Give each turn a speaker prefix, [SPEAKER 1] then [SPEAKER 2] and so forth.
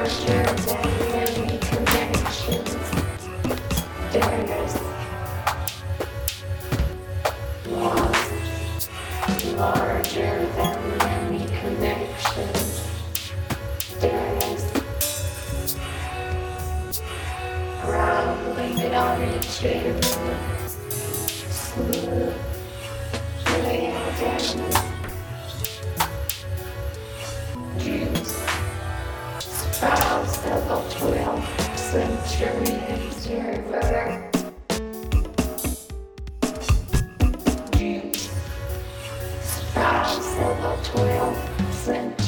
[SPEAKER 1] Larger than many connections. There's rambling on each end. Smooth landing. Dreams sprouts of the 12th century observer. Dreams sprouts of the 12th century.